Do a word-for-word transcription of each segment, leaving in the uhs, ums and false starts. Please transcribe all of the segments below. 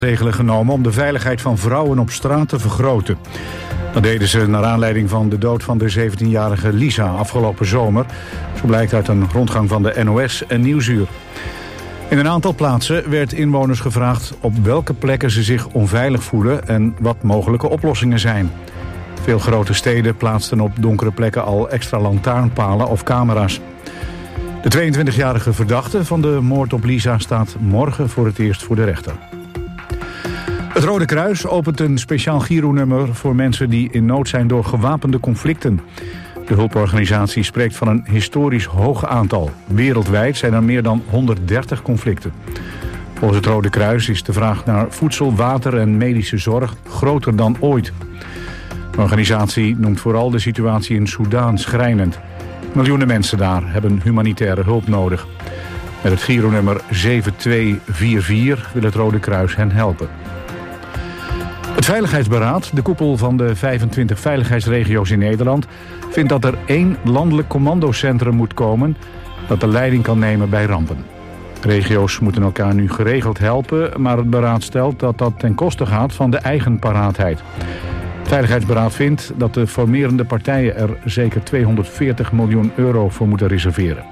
Regelen genomen om de veiligheid van vrouwen op straat te vergroten. Dat deden ze naar aanleiding van de dood van de zeventienjarige Lisa afgelopen zomer. Zo blijkt uit een rondgang van de N O S en Nieuwsuur. In een aantal plaatsen werd inwoners gevraagd op welke plekken ze zich onveilig voelen en wat mogelijke oplossingen zijn. Veel grote steden plaatsten op donkere plekken al extra lantaarnpalen of camera's. De tweeëntwintigjarige verdachte van de moord op Lisa staat morgen voor het eerst voor de rechter. Het Rode Kruis opent een speciaal Giro-nummer voor mensen die in nood zijn door gewapende conflicten. De hulporganisatie spreekt van een historisch hoog aantal. Wereldwijd zijn er meer dan honderddertig conflicten. Volgens het Rode Kruis is de vraag naar voedsel, water en medische zorg groter dan ooit. De organisatie noemt vooral de situatie in Soedan schrijnend. Miljoenen mensen daar hebben humanitaire hulp nodig. Met het Giro-nummer zeven twee vier vier wil het Rode Kruis hen helpen. Het Veiligheidsberaad, de koepel van de vijfentwintig veiligheidsregio's in Nederland, vindt dat er één landelijk commandocentrum moet komen dat de leiding kan nemen bij rampen. Regio's moeten elkaar nu geregeld helpen, maar het beraad stelt dat dat ten koste gaat van de eigen paraatheid. Het Veiligheidsberaad vindt dat de formerende partijen er zeker tweehonderdveertig miljoen euro voor moeten reserveren.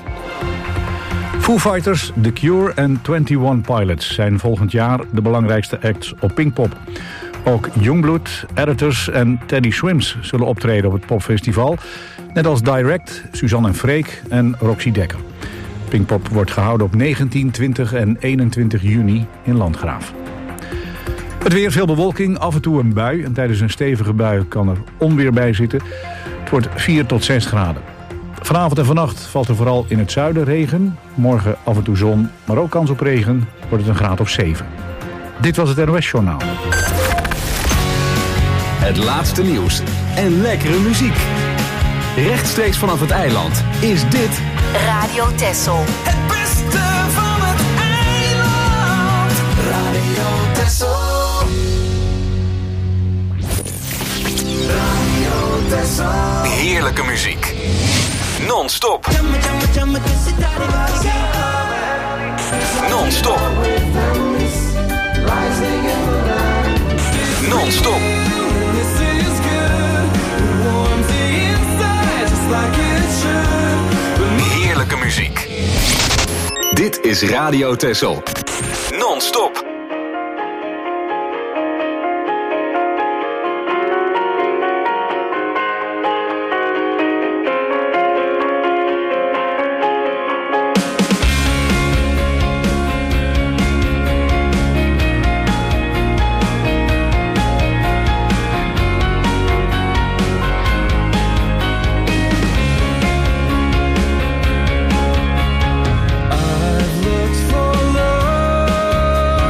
Foo Fighters, The Cure en eenentwintig Pilots zijn volgend jaar de belangrijkste acts op Pinkpop. Ook Youngblood, Editors en Teddy Swims zullen optreden op het popfestival. Net als Direct, Suzanne en Freek en Roxy Dekker. Pinkpop wordt gehouden op negentien, twintig en eenentwintig juni in Landgraaf. Het weer, veel bewolking, af en toe een bui. En tijdens een stevige bui kan er onweer bij zitten. Het wordt vier tot zes graden. Vanavond en vannacht valt er vooral in het zuiden regen. Morgen af en toe zon, maar ook kans op regen. Wordt het een graad of zeven. Dit was het N O S-journaal. Het laatste nieuws en lekkere muziek. Rechtstreeks vanaf het eiland is dit Radio Texel. Het beste van het eiland. Radio Texel. Radio Texel. heerlijke muziek. Non-stop. Non-stop. Non-stop. Heerlijke muziek. Dit is Radio Texel. Non-stop. I've looked for love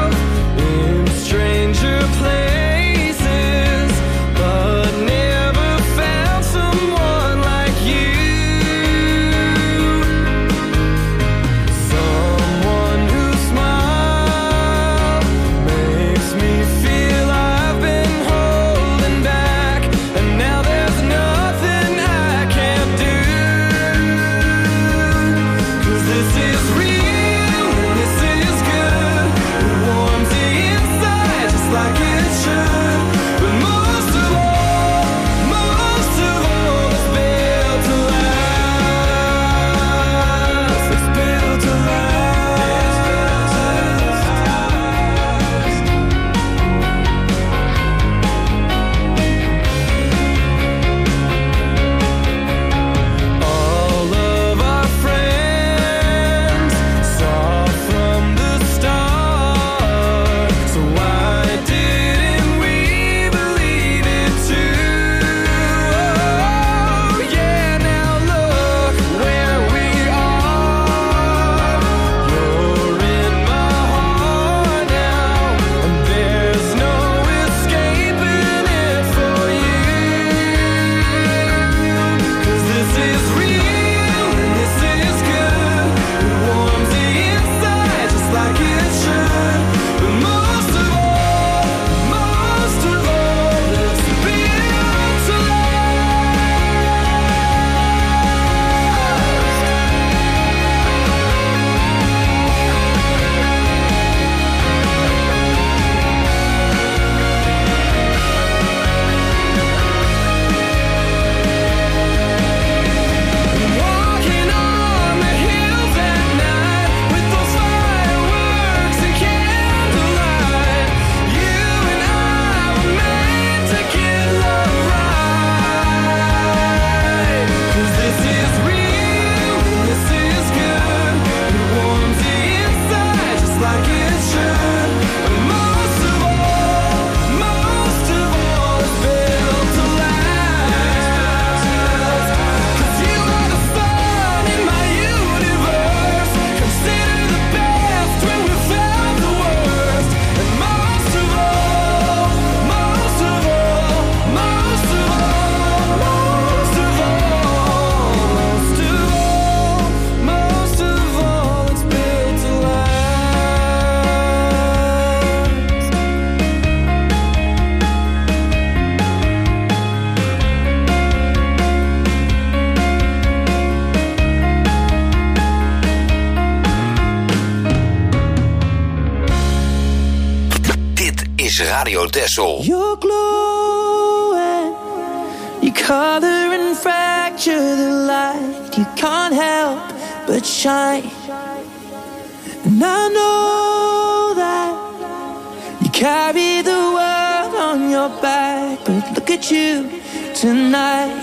is Radio Texel. You're glowing, you color and fracture the light. You can't help but shine. And I know that you carry the world on your back, but look at you tonight.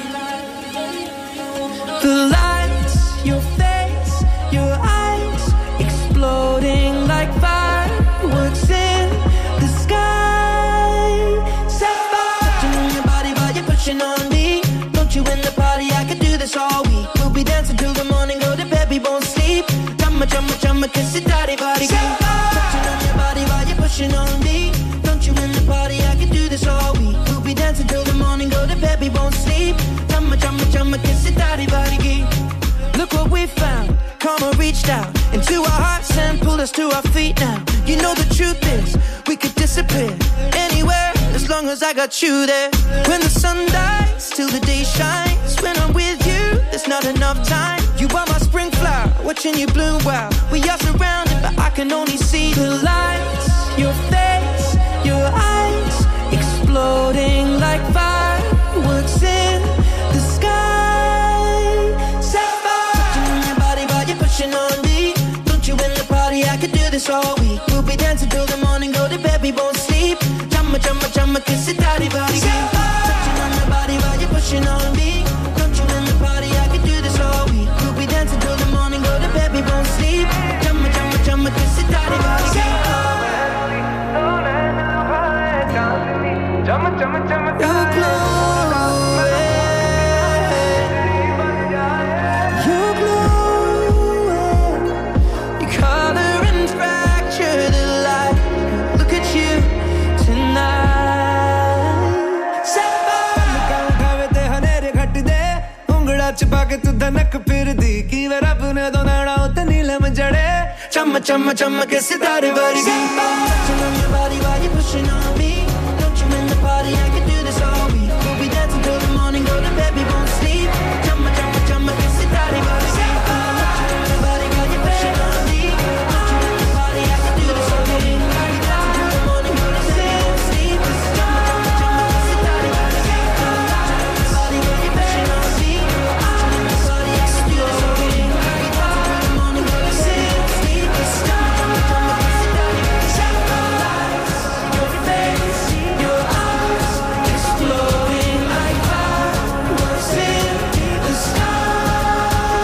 The lights, your face, your eyes, exploding like fireworks in the sky. Sapphire, touching on your body while you're pushing on me. Don't you in the party? I could do this all week. We'll be dancing till the morning, go to bed, we won't sleep. Chumma, chumma, chumma, kiss it, daddy, body. Touching on your body while you're pushing on me. Don't you in the party? I could do this all week. We'll be dancing till the morning, go to bed, we won't sleep. Chumma, chumma, chumma, kiss it, daddy, body. Look what we found. Karma reached out into our hearts and pulled us to our feet now. You know the truth is, we could disappear anywhere as long as I got you there. When the sun dies, till the day shines. When I'm with you, there's not enough time. You are my spring flower, watching you bloom wild. We are surrounded, but I can only see the lights. Your face, your eyes, exploding like fireworks in the sky. Sapphire, touching on your body while you're pushing on me. Don't you in the party? I could do this all week. We'll be dancing till the morning, go to bed, we won't sleep. Chumma, chumma, chumma, kiss it, daddy, body. Touching on your body while you're pushing on me. Don't you in the party? I could do this all week. We'll be dancing till the morning, go to bed, we won't sleep. Chumma, chumma, chumma, kiss it, daddy, body. You're glowing, you're glowing. You color and fracture the light. Look at you tonight. Sapphire, te hanere ghat de ungla chpa ke tu dhanak phirdi ki var apne do nana ut neelam jade. Chamma chamma chamma ke sitare vargi. Touching on your body while you're pushing on me. Don't you in the party? I can do this all week. We'll be dancing till the morning, go to bed, we won't sleep. Chamma chamma chamma ke sitare vargi. Touching on your body while you're pushing on me. Don't you in the party? I can do this all week. We'll be dancing till the morning, go to bed, we won't sleep. Chamma chamma chamma ke sitare vargi. Touching on your body while you're pushing on me. Don't you in the party? I can do this all week. We'll be dancing till the morning, go to bed, we won't sleep. Chamma chamma chamma ke sitare vargi. Your face, your eyes, exploding like fireworks in the sky.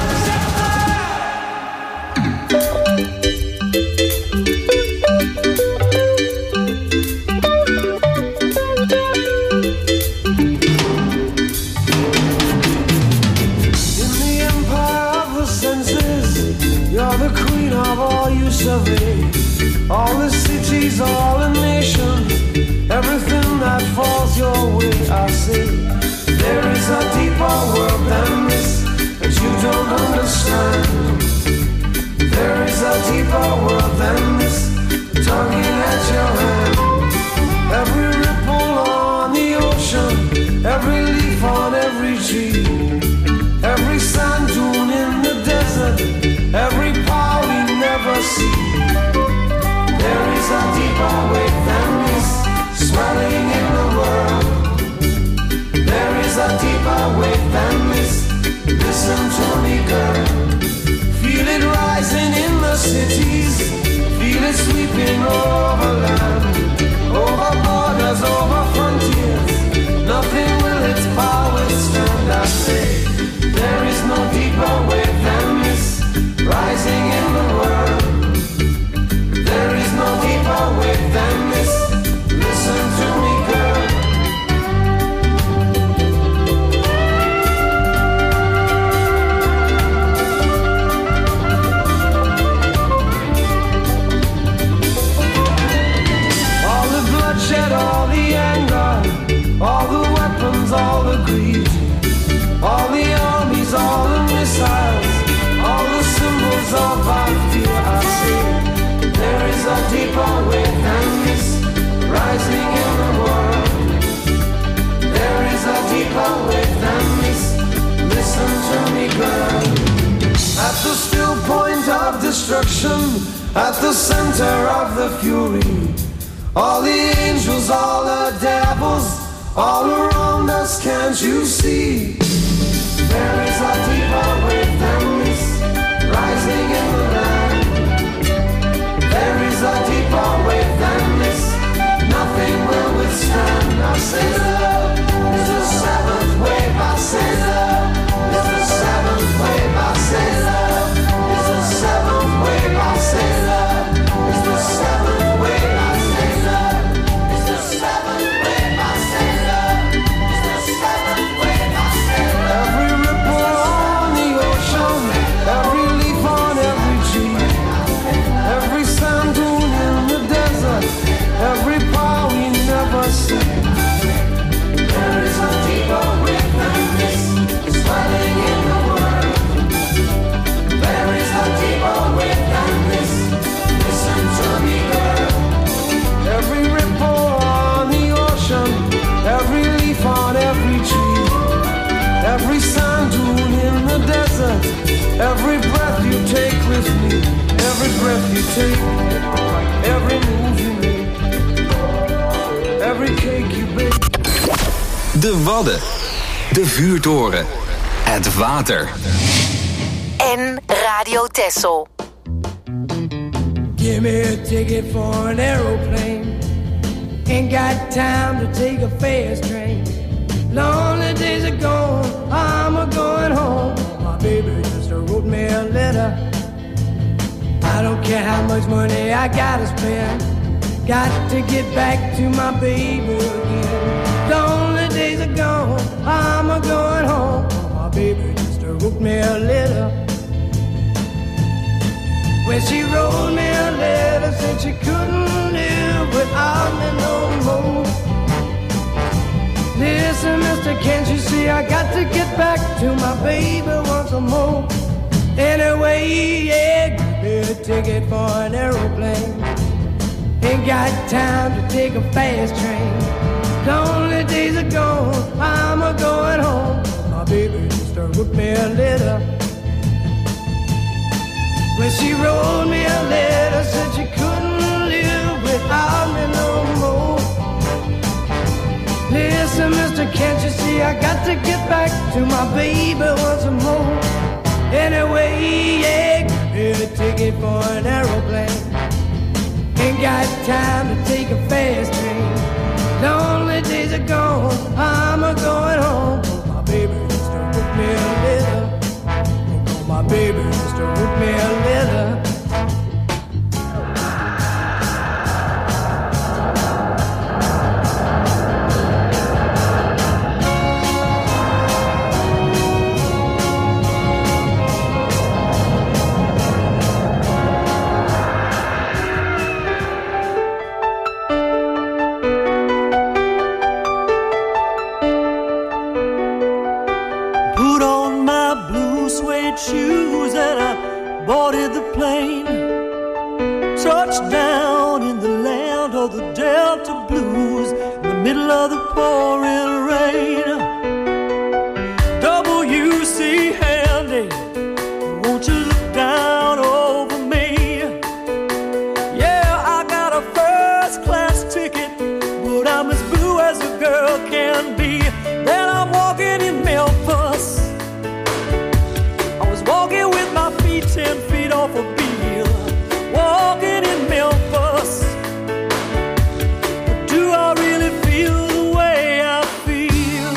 In the empire of the senses, you're the queen of all you survey. All the cities, all the nations, everything that falls your way, I say. There is a deeper world than this that you don't understand. There is a deeper world than this, tugging at your hand. Every ripple on the ocean, every leaf on every tree, every sand dune in the desert, every power we never see. There is a deeper wave than this, swelling in the world. There is a deeper wave than this, listen to me, girl. Feel it rising in the cities, feel it sweeping over land, over borders, over frontiers. Nothing will its power stand, I say. There is no deeper wave than this, rising in the world. There is no deeper wave than this, listen to me, girl. All the bloodshed, all the anger, all the weapons, all the greed, all the armies, all the missiles, all the symbols of our fear, I say. There is a deeper wave than this, rising in the world. There is a deeper wave than this, listen to me, girl. At the still point of destruction, at the center of the fury, All the angels, all the devils, all around us, can't you see? There is a deeper wave than this, rising in the land. There is a deeper wave than this, nothing will withstand. I say love is the seventh wave. I say love is the seventh wave. I say love is the seventh wave. I say love is the seventh wave. I say love is the seventh wave. I say love is the seventh wave. I say love. Every ripple on the ocean, every leaf on every tree, every sand dune in the desert, every power we never see. There is a deeper wave than this, swelling in the world. There is a deeper wave than this, listen to me, girl. Every ripple on the ocean, every leaf on every tree, every sand dune in the desert, every breath you take with me, every breath you take, every move you make, every cake you bake. De Wadden, de vuurtoren, het water. En Radio Texel. Give me a ticket for an aeroplane. Ain't got time to take a fast train. Lonely days are gone, I'm a going home. My baby just wrote me a letter. I don't care how much money I gotta spend, got to get back to my baby again. Lonely days are gone, I'm a going home. My baby just wrote me a letter. When she wrote me a letter, said she couldn't live without me no more. Listen, mister, can't you see I got to get back to my baby once more. Anyway, yeah, give me a ticket for an aeroplane. Ain't got time to take a fast train. Lonely days are gone, I'm a going home. My baby just wrote me a letter. When she wrote me a letter, said she couldn't live without me no more. Listen, mister, can't you see I got to get back to my baby once more. Anyway, yeah, give me a ticket for an aeroplane. Ain't got time to take a fast train. Lonely days are gone, I'm a going home. My baby just wrote me a letter. Oh, my baby just wrote me a letter. Shoes and I boarded the plane. Touchdown in the land of the Delta Blues, in the middle of the pouring rain. W C Handy, won't you look down over me? Yeah, I got a first class ticket, but I'm as blue as a girl can be. Then I'm walking in Memphis, walking with my feet ten feet off a Beale, walking in Memphis. But do I really feel the way I feel?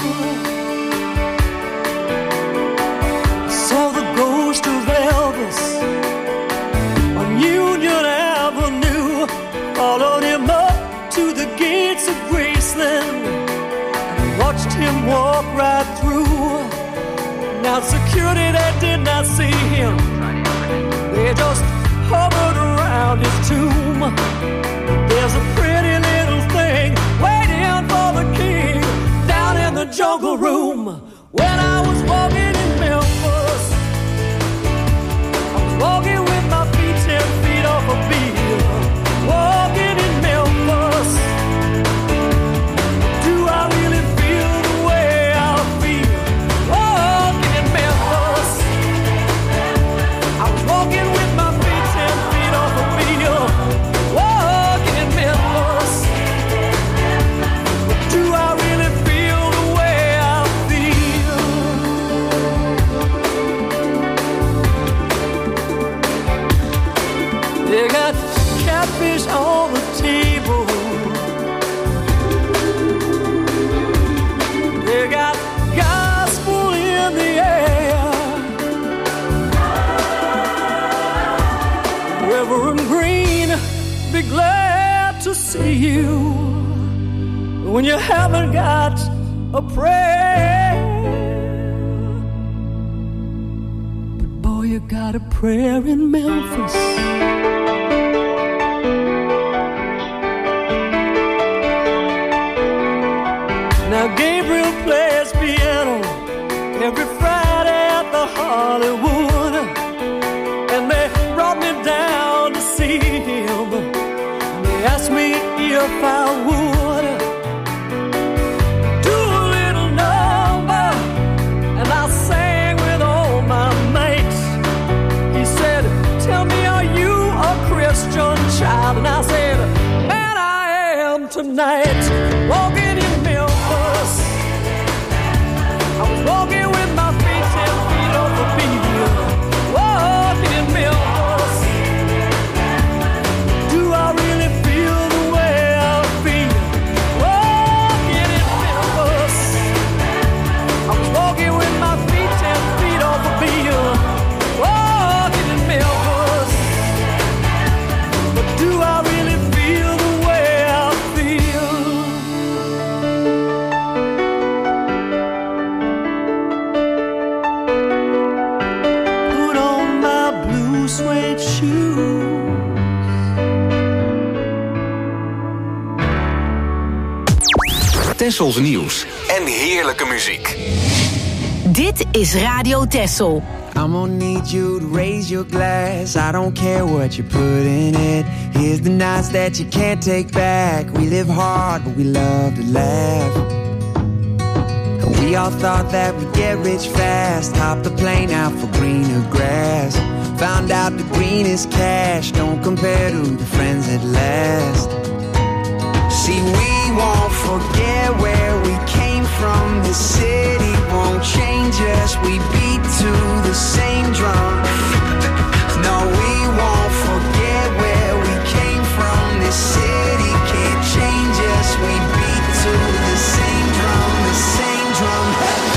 I saw the ghost of Elvis on Union Avenue, followed him up to the gates of Graceland, and watched him walk right through. Now security, they did not see him, they just hovered around his tomb. There's a pretty little thing waiting for the king down in the jungle room. When I was walking in Memphis, I was walking with my feet ten feet off a Beale, walking in Memphis. Do I really feel the way I feel? Walking in Memphis, I was walking with my feet ten feet off a Beale, walking in Memphis. when you haven't got a prayer. But boy, you got a prayer in Memphis. Now Gabriel plays piano every Friday at the Hollywood, and they brought me down to see him. And they asked me if I would do a little number, and I sang with all my mates. He said, "Tell me, are you a Christian child?" And I said, "Man, I am tonight." Walking in Memphis, I was walking with my feet ten feet off the beat. Walking in Memphis, do I really feel the way I feel? Walking in Memphis, I was walking with my feet ten feet off the beat. Walking in Memphis, but do I really feel the way I feel? Put on my blue suede shoes. Tessels nieuws en heerlijke muziek. Dit is Radio Tessel. I'm gonna need you to raise your glass. I don't care what you put in it. Here's the nights that you can't take back. We live hard, but we love to laugh. And we all thought that we'd get rich fast. Hopped the plane out for greener grass. Found out the greenest cash don't compare to the friends that last. See, we won't forget where we came from. The city won't change us. We beat to the same drum. No, we won't forget where we came from. The city can't change us. We beat to the same drum, the same drum.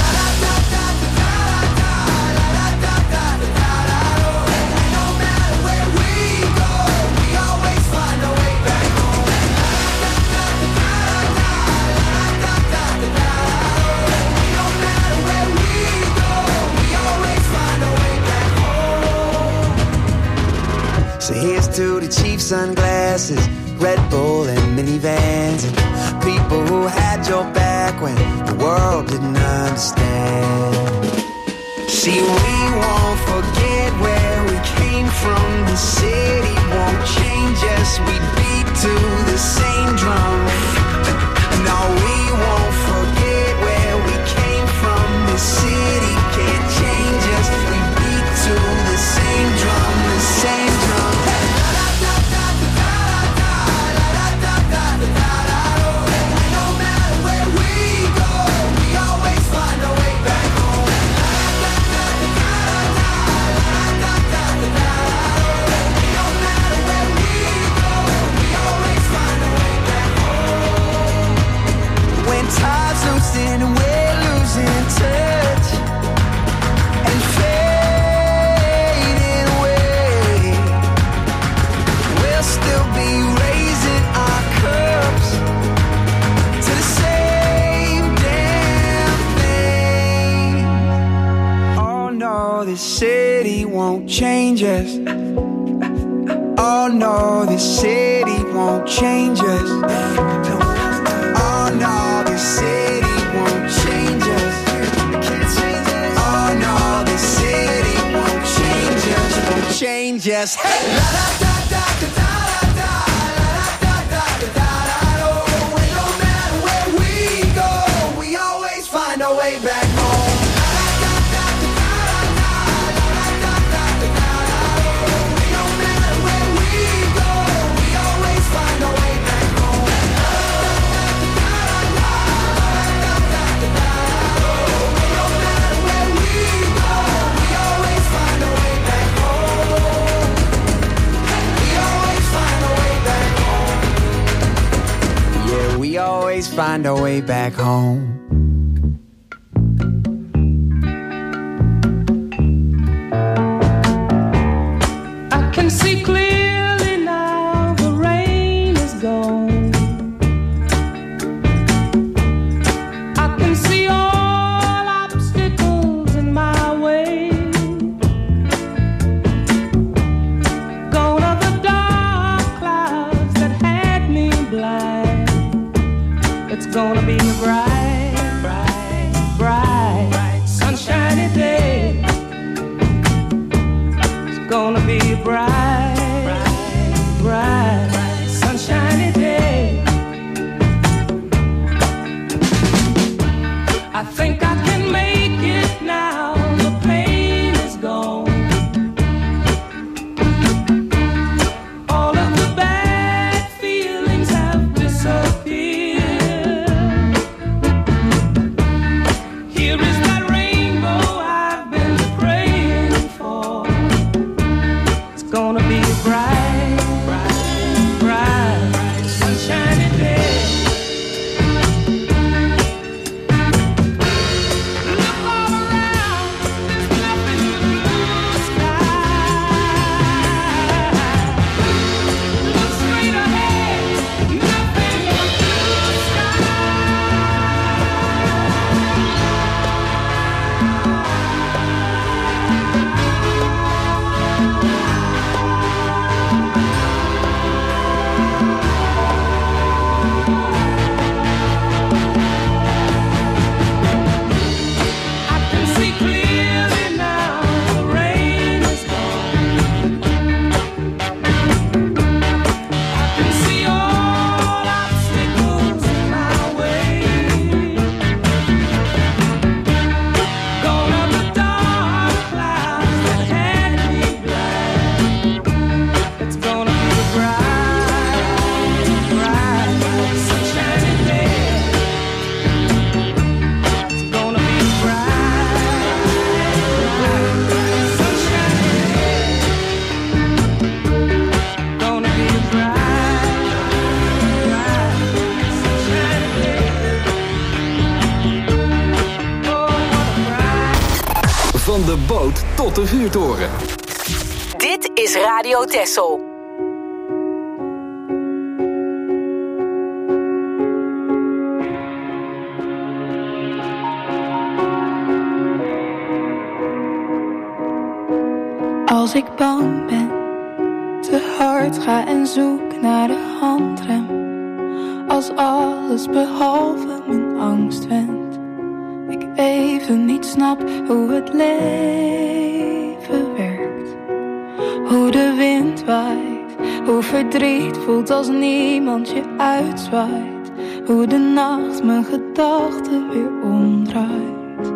No matter where we go, we always find a way back home. No matter where we go, we always find a way back home. So here's to the cheap sunglasses, Red Bull and minivans, and people who had your back when the world didn't understand. See, we won't forget where we came from. The city won't change us. We beat to the same drum. No, we won't forget where we came from. The city can't change us. We beat to the same drum, the same drum. No matter where we go, we always find a way back home. No matter where we go, we always find a way back home. When time's losing and we're losing touch and fading away, we'll still be raising our cups to the same damn thing. Oh no, this city won't change us. Oh no, this city won't change us. Oh no, this city won't change us. Oh no, this city won't change us. Won't change us. Hey! La da da da da da da la da da da da da da. No matter where we go, we always find our way back home. La da da da da da la da da da da da. No matter where we go, we always find our way back home. La da da da da da la da da da da da. No matter where we go, we always find our way back home. We always find our way back home. Yeah, we always find our way back home. I can see clearly now the rain is gone. It's gonna be a bright, bright, bright, bright, sunshiny day. It's gonna be a bright, bright, bright, bright, sunshiny day. I think I can make it now. The pain is gone. All of the bad feelings have disappeared. Here is that rainbow I've been praying for. It's gonna be a bright, bright, bright, bright, sunshiny day. Van de boot tot de vuurtoren. Dit is Radio Texel. Als ik bang ben, te hard ga en zoek naar de handrem. Als alles behalve mijn angst wendt. Ik even niet snap hoe het leven werkt. Hoe de wind waait, hoe verdriet voelt als niemand je uitzwaait. Hoe de nacht mijn gedachten weer omdraait.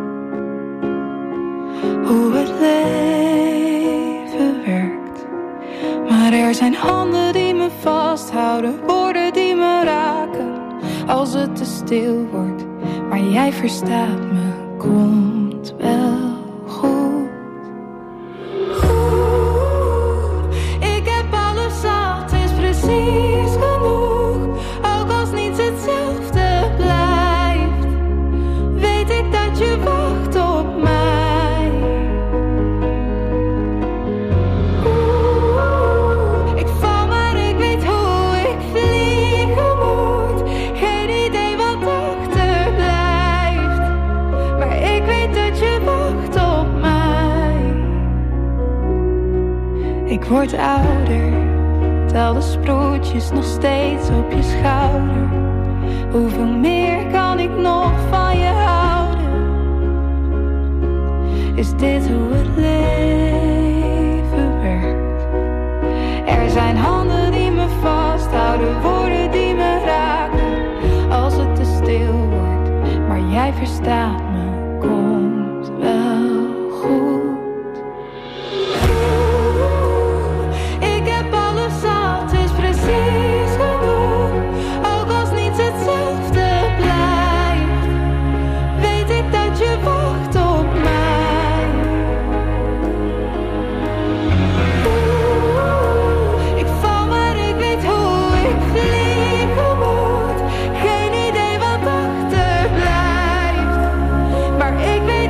Hoe het leven werkt. Maar er zijn handen die me vasthouden, woorden die me raken. Als het te stil wordt, maar jij verstaat me, komt wel goed. Oeh, ik heb alles zat, is precies genoeg. Ook als niets hetzelfde blijft, weet ik dat je wacht op mij. Oeh, ik val maar ik weet hoe ik vliegen moet. Geen idee wat achterblijft, maar ik weet dat je wacht op mij. Ik word ouder, tel de sproetjes nog steeds op je schouder. Hoeveel meer kan ik nog van je houden? Is dit hoe het leven werkt? Er zijn handen die me vasthouden, woorden die me raken. Als het te stil wordt, maar jij verstaat me, komt wel goed. Oeh, ik heb alles zat, is precies genoeg. Ook als niets hetzelfde blijft, weet ik dat je wacht op mij. Oeh, ik val maar ik weet hoe ik vliegen moet. Geen idee wat achterblijft, maar ik weet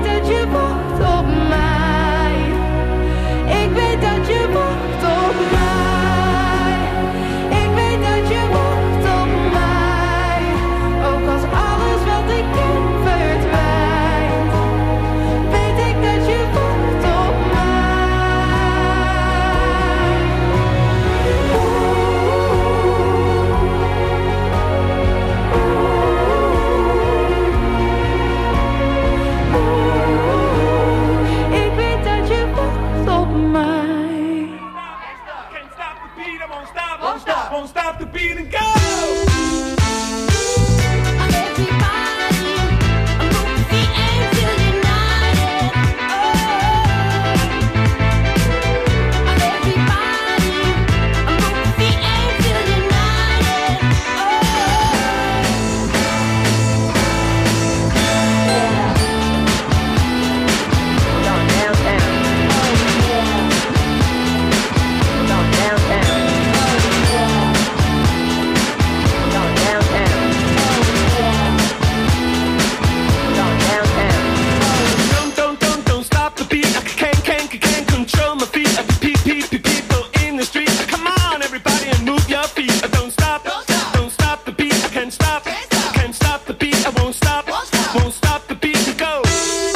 the beat, I won't stop, won't stop the beat and go.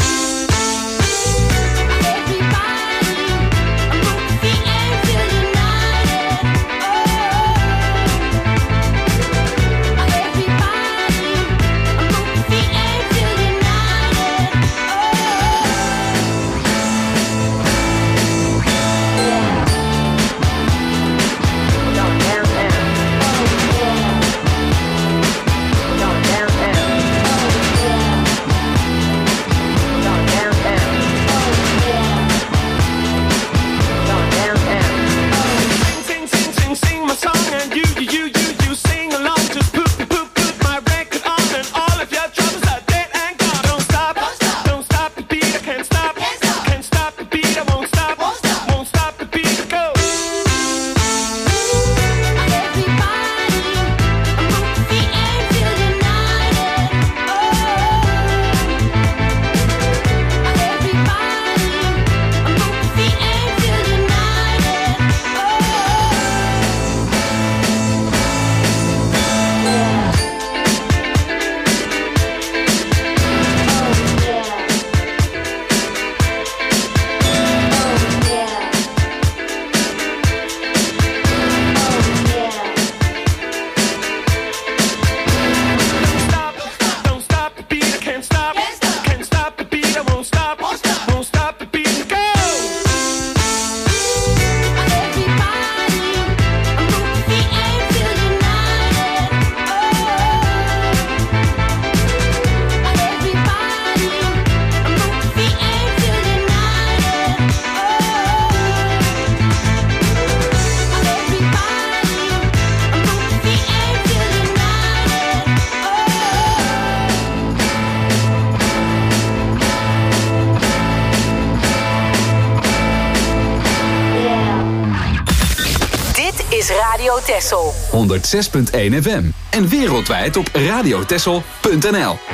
Texel. honderdzes punt één F M en wereldwijd op radiotexel punt n l.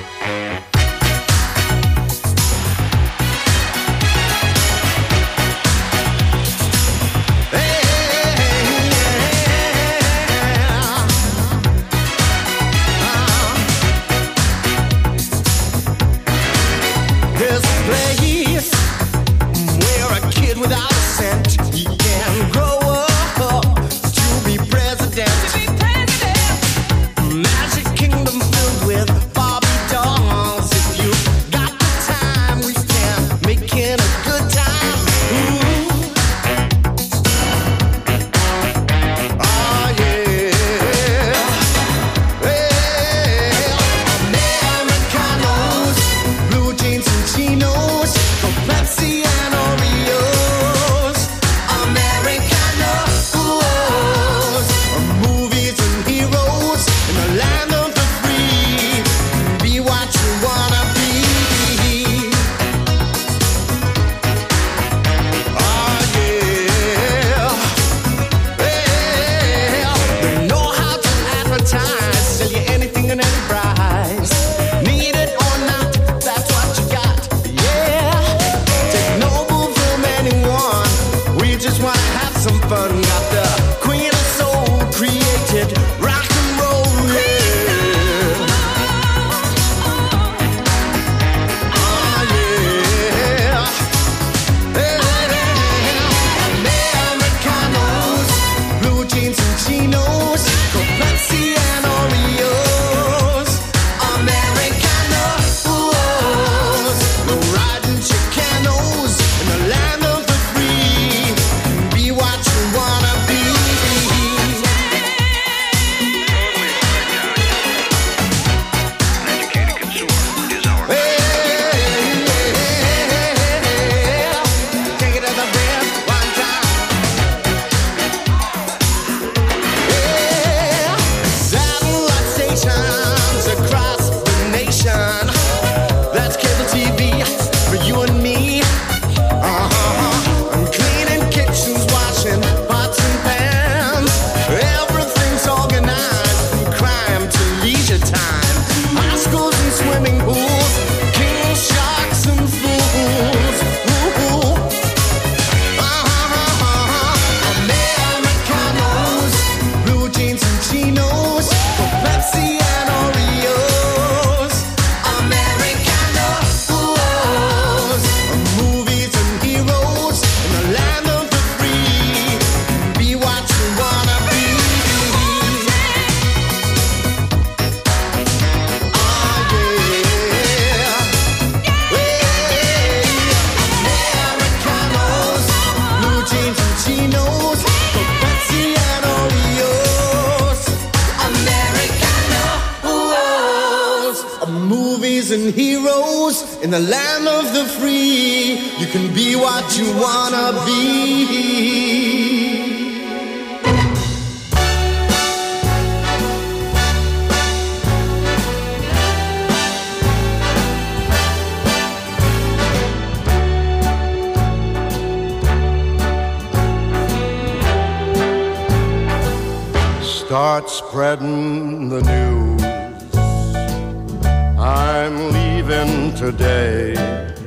Chinos, Pepsi and Oreos. movies and heroes in the land of the free. You can be what you wanna be. Start spreading the news. I'm leaving today.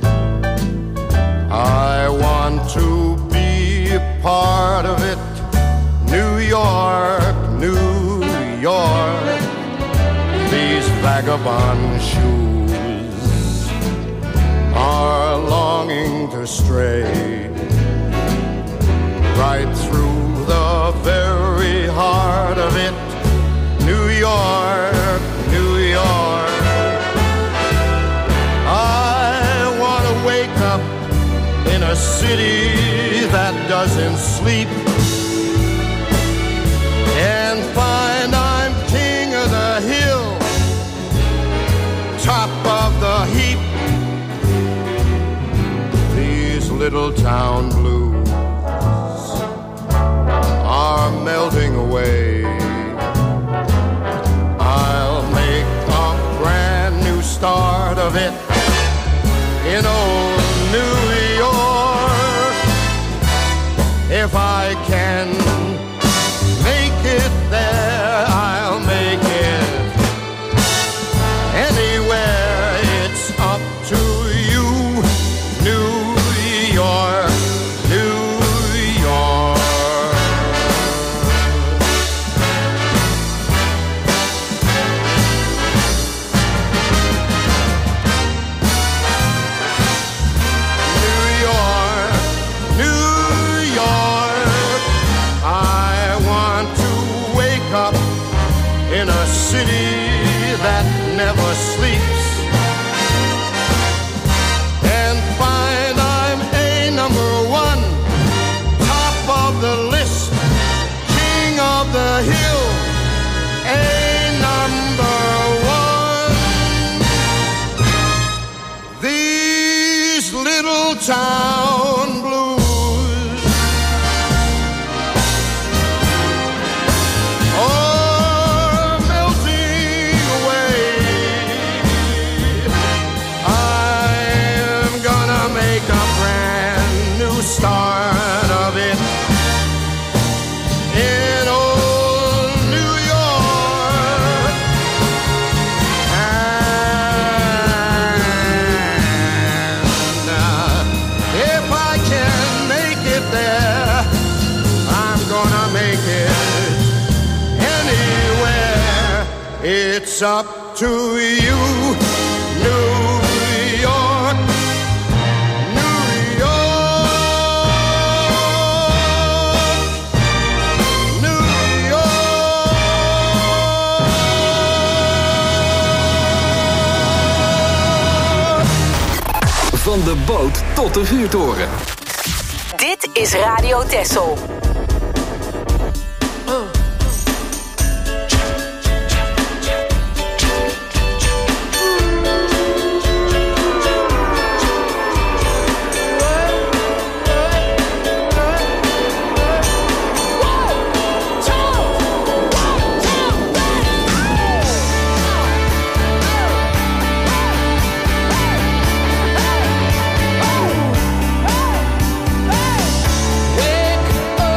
I want to be a part of it. New York, New York. These vagabond shoes are longing to stray right through the very heart of it. New York, New York. I want to wake up in a city that doesn't sleep and find I'm king of the hill, top of the heap. These little town blues are melting away. I'll make a brand new start of it in old New York. If I can make it there, I'll make it anywhere. It's up to you, New York, New York. In a city that never sleeps and find I'm a number one, top of the list, king of the hill, a number one. These little town blues start of it in old New York. And uh, if I can make it there, I'm gonna make it anywhere. It's up to you, New York. Van de boot tot de vuurtoren. Dit is Radio Texel. Wake up.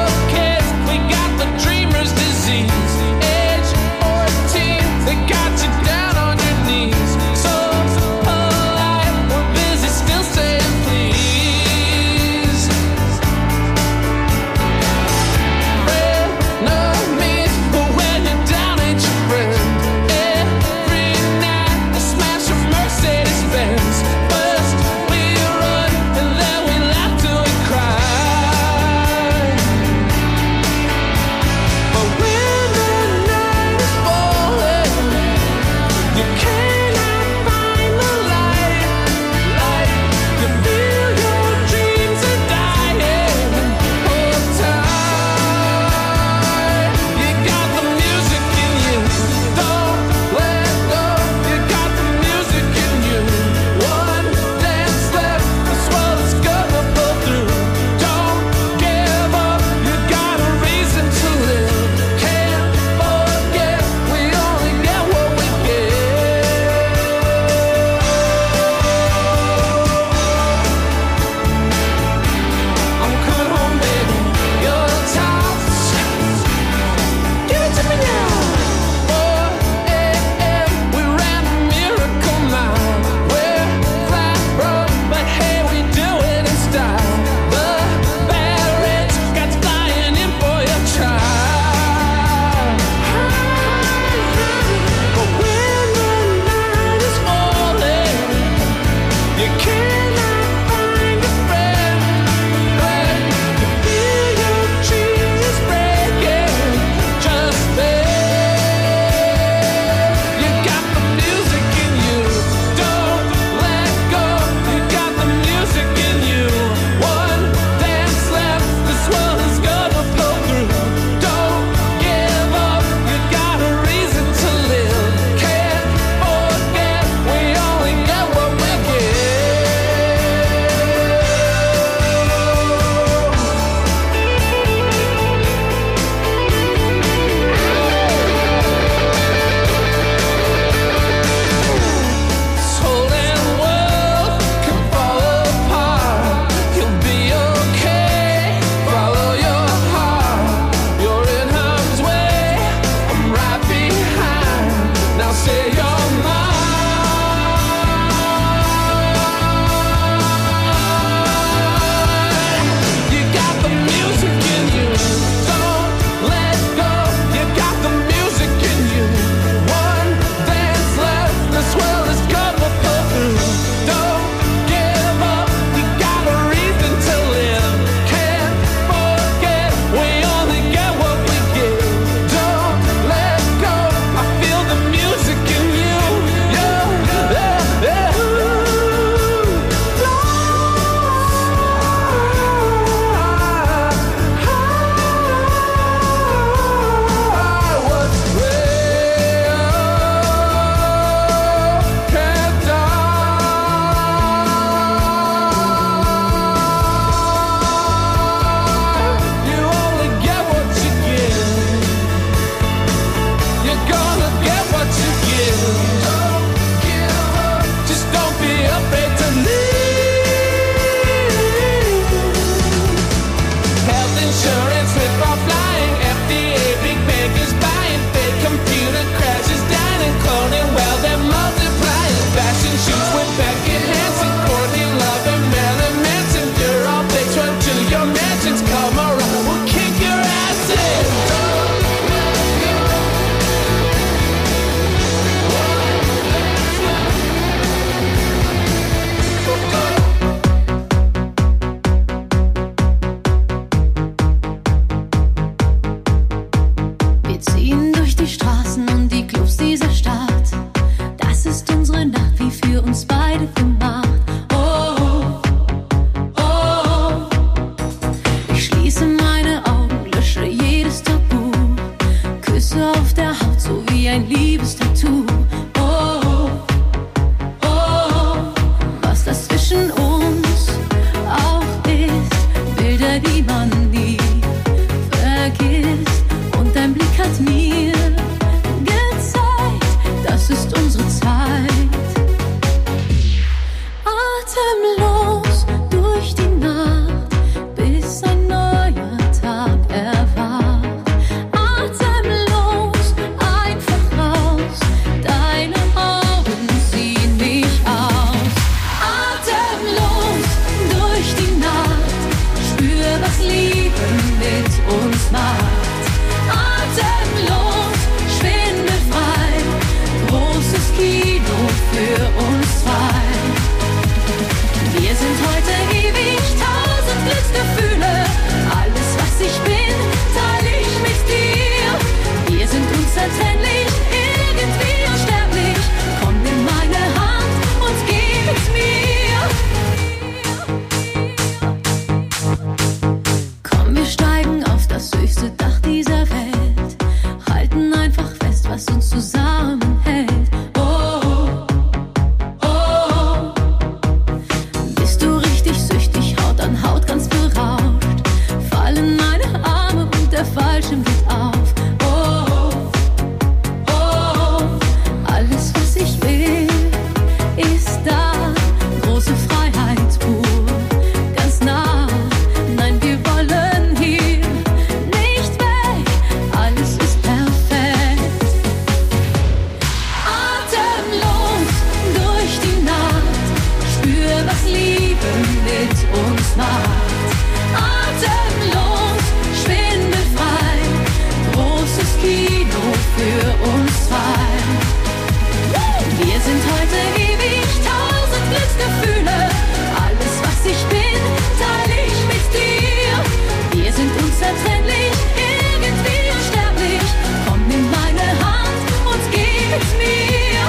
macht. Atemlos, schwindelfrei, großes Kino für uns zwei. Wir sind heute ewig, tausend Glücksgefühle. Alles, was ich bin, teile ich mit dir. Wir sind unzertrennlich, irgendwie unsterblich. Komm, nimm meine Hand und geh mit mir.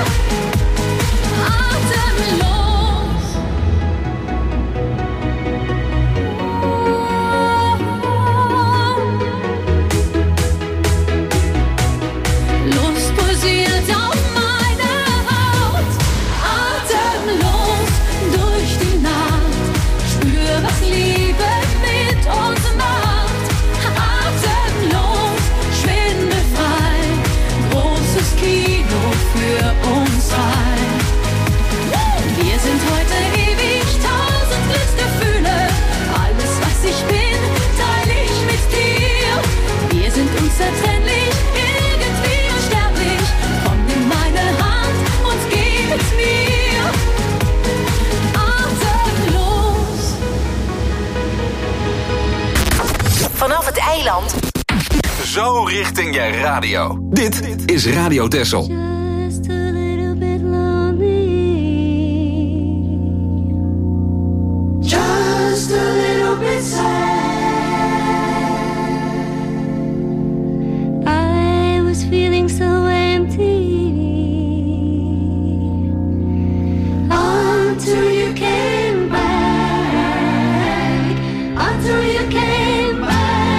Atemlos. Lust pulsiert auf meine Haut. Atemlos durch die Nacht. Spür, was Liebe mit uns macht. Atemlos, schwindelfrei. Großes Kino für uns zwei. Wir sind heute ewig, tausend Glücksgefühle. Alles, was ich bin, teile ich mit dir. Wir sind unzertrennlich, irgendwie unsterblich. Komm, nimm meine Hand und geh mit mir. Atemlos. Vanaf het eiland. Zo richting je radio. Dit is Radio Texel. Just a little bit lonely. Just a little bit sad. I was feeling so empty Until you came back. Until you came back.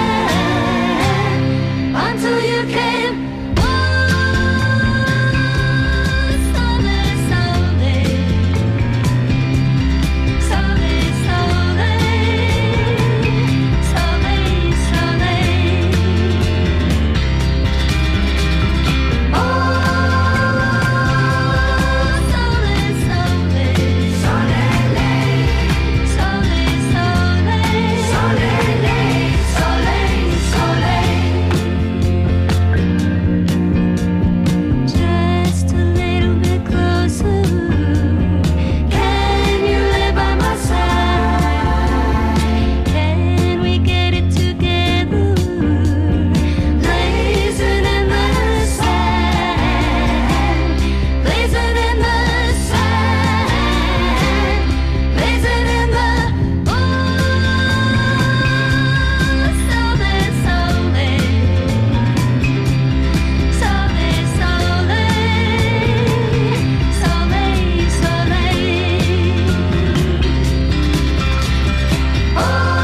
until you came. Oh, slowly, slowly, slowly, slowly, slowly, slowly. Oh, slowly, slowly, slowly, slowly, slowly, slowly, slowly. Just a little bit closer. Can you live by my side? Can we get it together? Blazing in the sand. Blazing in the sand. Blazing in the Oh, slowly, slowly, slowly, slowly, slowly, slowly. Oh,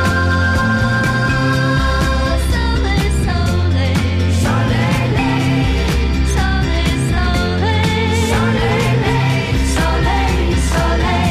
Slowly, slowly, slowly, slowly, slowly.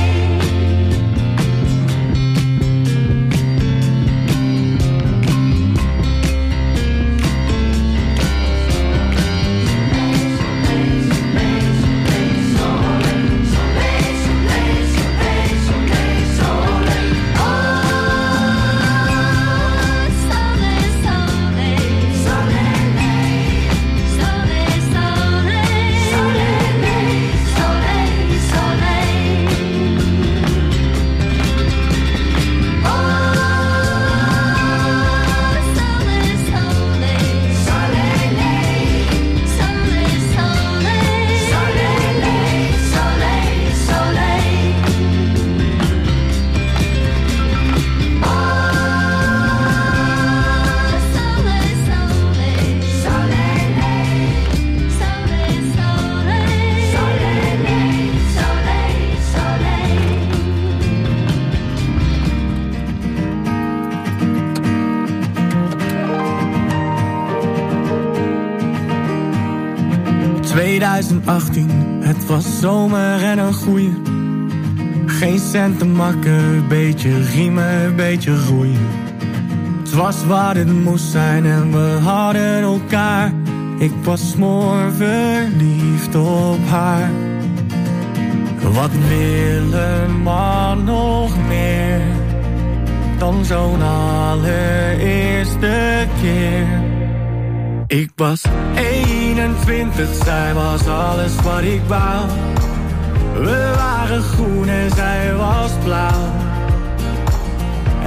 twintig achttien, het was zomer en een goeie. Geen cent te makken, beetje riemen, beetje roeien. Het was wat het moest zijn en we hadden elkaar. Ik was smoor verliefd op haar. Wat wil een man nog meer dan zo'n allereerste keer? Ik was eenentwintig, zij was alles wat ik wou. We waren groen en zij was blauw.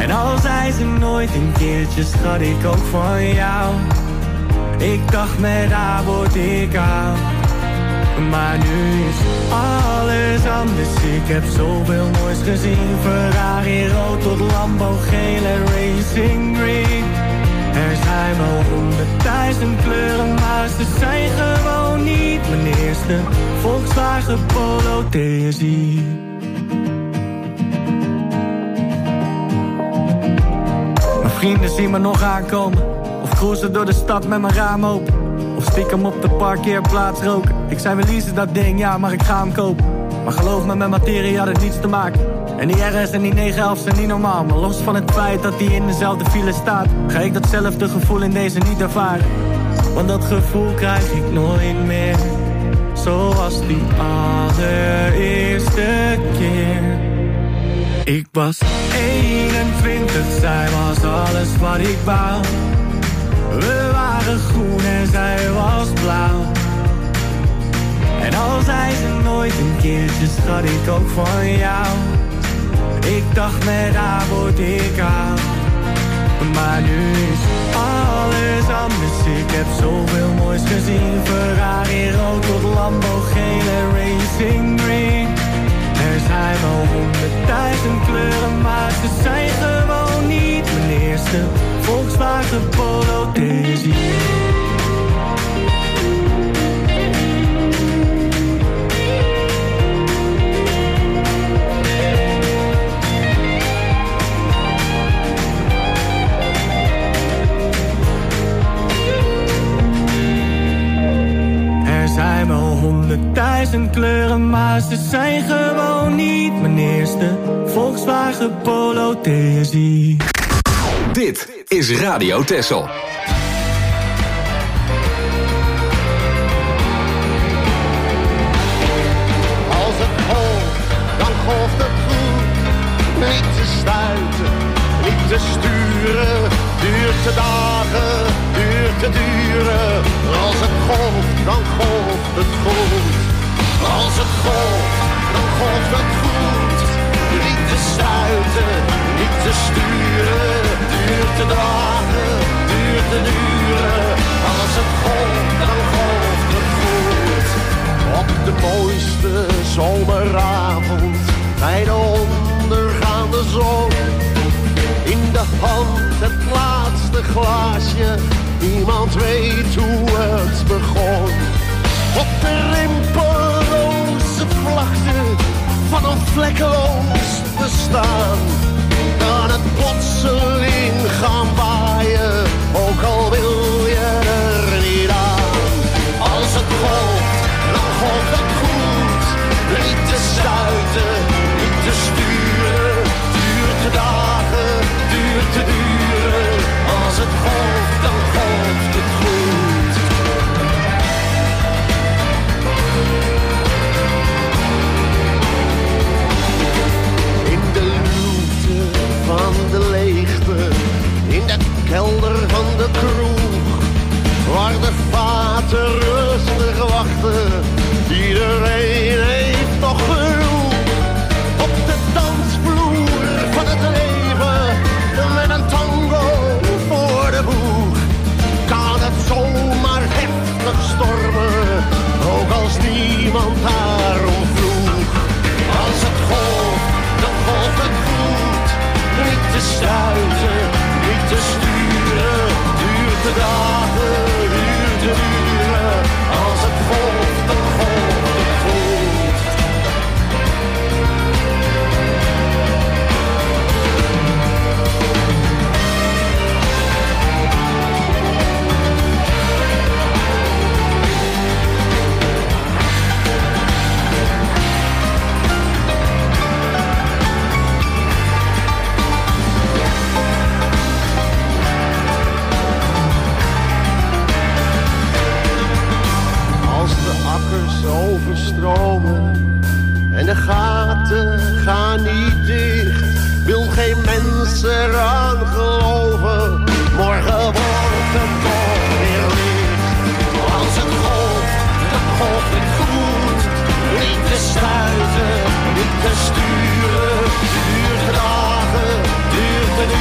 En al zei ze nooit een keertje, schat, ik ook van jou. Ik dacht met haar word ik oud. Maar nu is alles anders. Ik heb zoveel moois gezien. Ferrari rood tot Lambo geel en Racing Green. Er zijn wel honderdduizend kleuren, maar ze zijn gewoon niet mijn eerste Volkswagen Polo T S I. Mijn vrienden zien me nog aankomen, of cruisen door de stad met mijn raam open, of stiekem op de parkeerplaats roken. Ik zei wel leasen dat ding, ja, maar ik ga hem kopen. Maar geloof me, met materie had het niets te maken. En die R S en die negen elf zijn niet normaal. Maar los van het feit dat die in dezelfde file staat, ga ik datzelfde gevoel in deze niet ervaren. Want dat gevoel krijg ik nooit meer, zoals die allereerste keer. Ik was eenentwintig, zij was alles wat ik wou. We waren groen en zij was blauw. En al zei ze nooit een keertje, schat, ik ook van jou. Ik dacht met haar word ik oud. Maar nu is alles anders. Ik heb zoveel moois gezien. Ferrari rood tot Lambo geel en Racing Green. Er zijn wel honderdduizend kleuren, maar ze zijn gewoon niet mijn eerste Volkswagen Polo T S I. Er zijn wel honderdduizend kleuren, maar ze zijn gewoon niet mijn eerste Volkswagen Polo T S I. Dit is Radio Texel. Als het golft, dan golft het goed. Niet te stuiten, niet te sturen. Duurt te dagen, duurt te duren. Als het golft, dan golft het goed. Als het golft, dan golft het goed. Niet te stuiten, niet te sturen. Duurt te dagen, duurt te duren. Als het golft, dan golft het goed. Op de mooiste zomeravond, bij de ondergaande zon. In de hand het laatste glaasje, niemand weet hoe het begon. Op de rimpelloze vlakte van een vlekkeloos bestaan, kan het plotseling gaan waaien, ook al wil je er niet aan. Als het golft, dan golft het goed. Niet te stuiten, niet te sturen. Duurt te dagen, duurt te duren. Als het golft, dan golft het goed. In de luwte van de leegte, in de kelder van de kroeg, waar de vaten rustig wachten, iedereen heeft nog genoeg. Op de dansvloer van het leven, met een tango voor de boeg, kan het zomaar heftig stormen, ook als niemand daarom vroeg. Als het golft, dan golft het goed. Niet te stuiten, niet te sturen. Duurt de dagen, duurt te duren. Als het golft, dan golft het goed. Overstromen en de gaten gaan niet dicht. Wil geen mens eraan geloven, morgen wordt het toch weer licht. Als het golft, dan golft het goed. Niet te stuiten, niet te sturen. Duurt dagen, duurt te duren.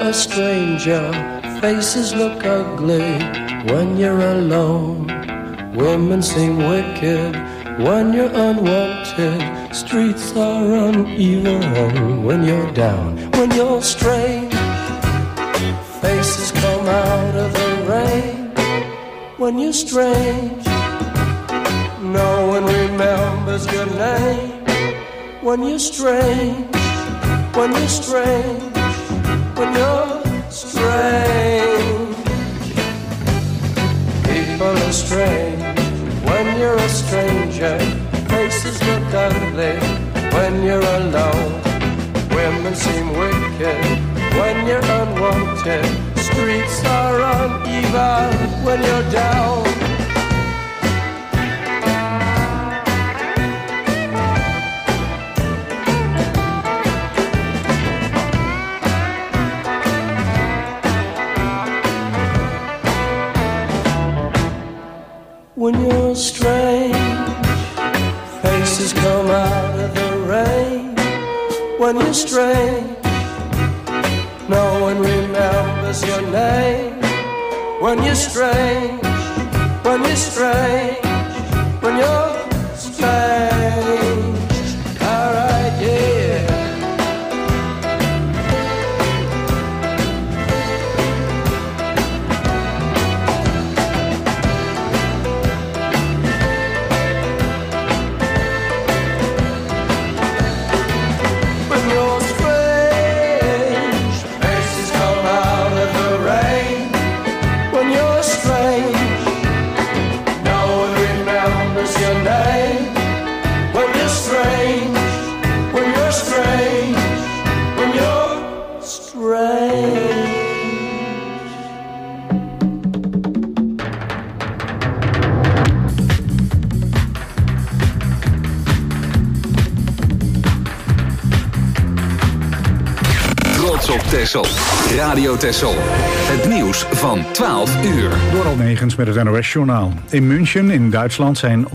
a stranger, faces look ugly when you're alone. Women seem wicked when you're unwanted. Streets are uneven when you're down, when you're strange. Faces come out of the rain when you're strange. No one remembers your name when you're strange. When you're strange, when you're strange. People are strange when you're a stranger. Faces look ugly when you're alone. Women seem wicked when you're unwanted. Streets are uneven when you're down. When you're strange, faces come out of the rain. When you're strange, no one remembers your name. When you're strange, when you're strange, when you're strange. Alright, yeah. Texel. Radio Texel. Het nieuws van twaalf uur. Door Almegens met het N O S-journaal. In München in Duitsland zijn